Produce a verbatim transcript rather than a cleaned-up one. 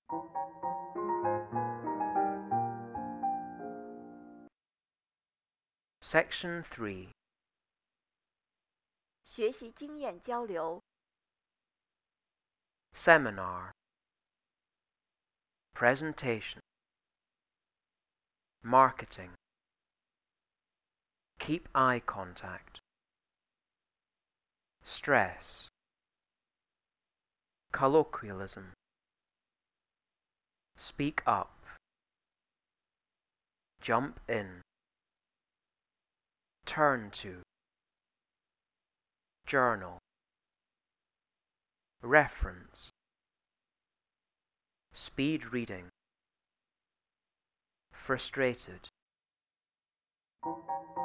Section three. 学习经验交流 Seminar. Presentation. Marketing. Keep eye contact. Stress. Colloquialism. Speak up. Jump in. Turn to. Journal. Reference. Speed reading. Frustrated.